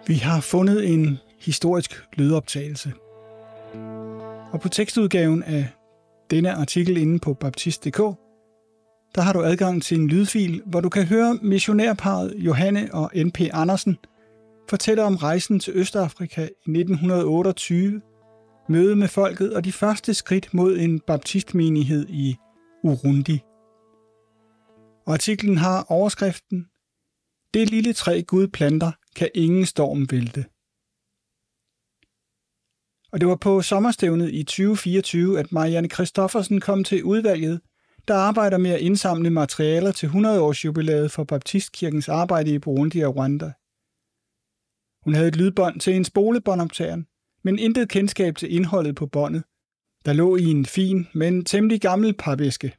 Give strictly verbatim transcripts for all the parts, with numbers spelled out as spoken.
Vi har fundet en historisk lydoptagelse. Og på tekstudgaven af denne artikel inde på baptist punktum d k, der har du adgang til en lydfil, hvor du kan høre missionærparret Johanne og N P Andersen fortælle om rejsen til Østafrika i nitten otteogtyve, møde med folket og de første skridt mod en baptistmenighed i Urundi. Og artiklen har overskriften: Det lille træ Gud planter, kan ingen storm vælte. Og det var på sommerstævnet i tyve fireogtyve, at Marianne Christoffersen kom til udvalget, der arbejder med at indsamle materialer til hundrede-års-jubilæet for Baptistkirkens arbejde i Burundi og Rwanda. Hun havde et lydbånd til en spolebåndoptageren, men intet kendskab til indholdet på båndet, der lå i en fin, men temmelig gammel papæske.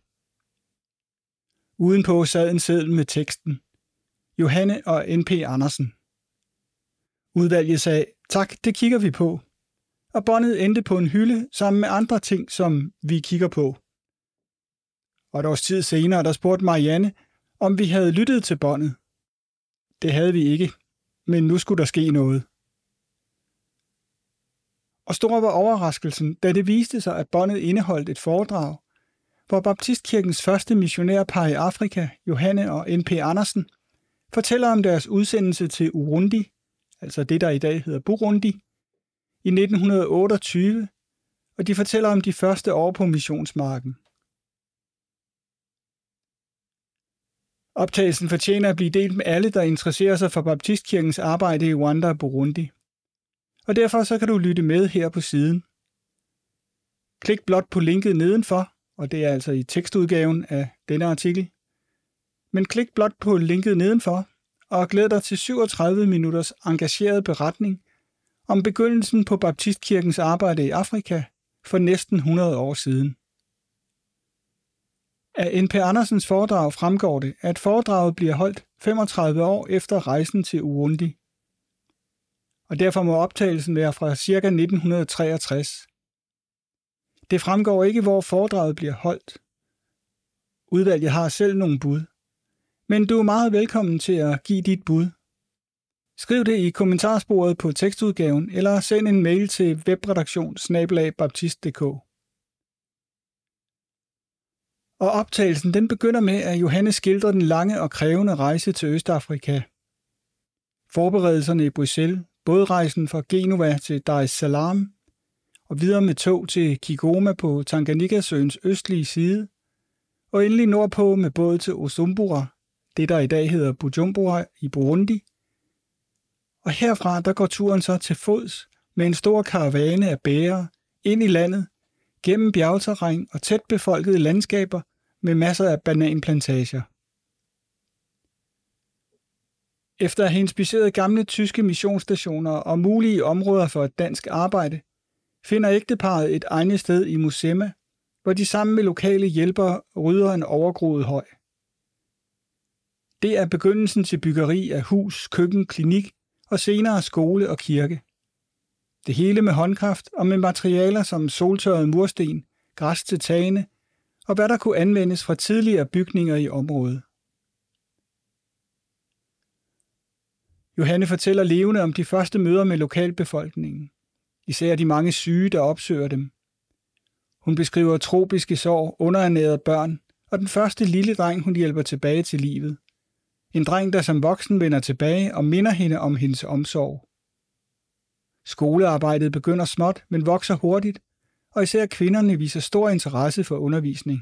Udenpå sad en seddel med teksten: Johanne og N P Andersen. Udvalget sagde: Tak, det kigger vi på. Og båndet endte på en hylde sammen med andre ting, som vi kigger på. Og et års tid senere, der spurgte Marianne, om vi havde lyttet til båndet. Det havde vi ikke, men nu skulle der ske noget. Og stor var overraskelsen, da det viste sig, at båndet indeholdt et foredrag, hvor Baptistkirkens første missionærpar i Afrika, Johanne og N P Andersen, fortæller om deres udsendelse til Urundi, altså det, der i dag hedder Burundi, i nitten otteogtyve, og de fortæller om de første år på missionsmarken. Optagelsen fortjener at blive delt med alle, der interesserer sig for Baptistkirkens arbejde i Rwanda og Burundi. Og derfor så kan du lytte med her på siden. Klik blot på linket nedenfor, og det er altså i tekstudgaven af denne artikel. Men klik blot på linket nedenfor, og glæd dig til syvogtredive minutters engageret beretning om begyndelsen på Baptistkirkens arbejde i Afrika for næsten hundrede år siden. Af N P Andersens foredrag fremgår det, at foredraget bliver holdt femogtredive år efter rejsen til Urundi. Og derfor må optagelsen være fra ca. nitten treogtres. Det fremgår ikke, hvor foredraget bliver holdt. Udvalget har selv nogle bud. Men du er meget velkommen til at give dit bud. Skriv det i kommentarsporet på tekstudgaven, eller send en mail til webredaktion bindestreg baptist punktum d k. Og optagelsen den begynder med, at Johanne skildrer den lange og krævende rejse til Østafrika. Forberedelserne i Bruxelles, bådrejsen fra Genova til Dar es Salaam, og videre med tog til Kigoma på Tanganyikasøens østlige side, og endelig nordpå med båd til Osumbura, det der i dag hedder Bujumbura i Burundi. Og herfra der går turen så til fods med en stor karavane af bærere ind i landet, gennem bjergterræn og tæt befolkede landskaber med masser af bananplantager. Efter at have inspiceret gamle tyske missionsstationer og mulige områder for et dansk arbejde, finder ægteparret et egnet sted i Musema, hvor de sammen med lokale hjælpere rydder en overgroet høj. Det er begyndelsen til byggeri af hus, køkken, klinik og senere skole og kirke. Det hele med håndkraft og med materialer som soltørret mursten, græs til tagene og hvad der kunne anvendes fra tidligere bygninger i området. Johanne fortæller levende om de første møder med lokalbefolkningen, især de mange syge, der opsøger dem. Hun beskriver tropiske sår, underernærede børn og den første lille dreng, hun hjælper tilbage til livet. En dreng, der som voksen vender tilbage og minder hende om hendes omsorg. Skolearbejdet begynder småt, men vokser hurtigt, og især kvinderne viser stor interesse for undervisning.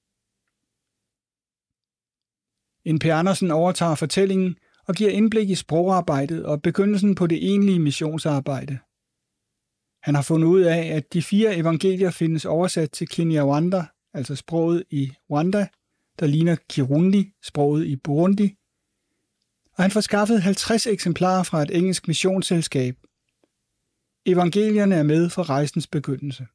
N P Andersen overtager fortællingen og giver indblik i sprogarbejdet og begyndelsen på det egentlige missionsarbejde. Han har fundet ud af, at de fire evangelier findes oversat til Kinyarwanda, altså sproget i Rwanda, der ligner Kirundi, sproget i Burundi, og han får skaffet halvtreds eksemplarer fra et engelsk missionsselskab. Evangelierne er med fra rejsens begyndelse.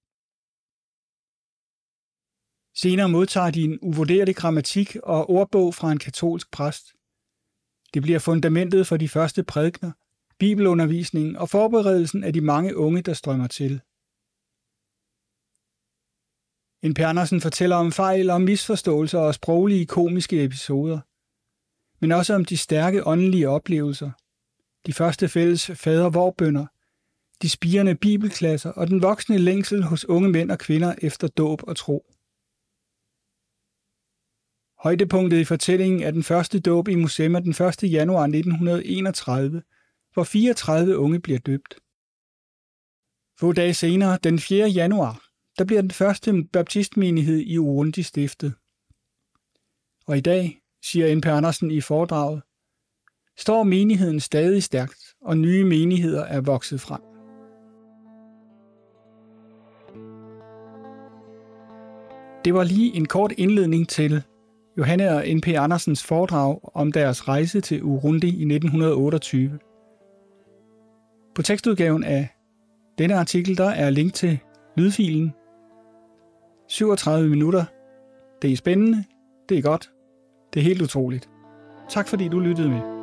Senere modtager de en uvurderlig grammatik og ordbog fra en katolsk præst. Det bliver fundamentet for de første prædikener, bibelundervisningen og forberedelsen af de mange unge, der strømmer til. N P Andersen fortæller om fejl og misforståelser og sproglige komiske episoder, men også om de stærke åndelige oplevelser, de første fælles fader-vorbønner, de spirende bibelklasser og den voksne længsel hos unge mænd og kvinder efter dåb og tro. Højdepunktet i fortællingen er den første dåb i Musemma den første januar nitten enogtredive, hvor fireogtredive unge bliver døbt. Få dage senere, den fjerde januar, der bliver den første baptistmenighed i Urundi stiftet. Og i dag, siger N P Andersen i foredraget, står menigheden stadig stærkt, og nye menigheder er vokset frem. Det var lige en kort indledning til Johanne og N P Andersens foredrag om deres rejse til Urundi i nitten otteogtyve. På tekstudgaven af denne artikel der er link til lydfilen. syvogtredive minutter. Det er spændende, det er godt, det er helt utroligt. Tak fordi du lyttede med.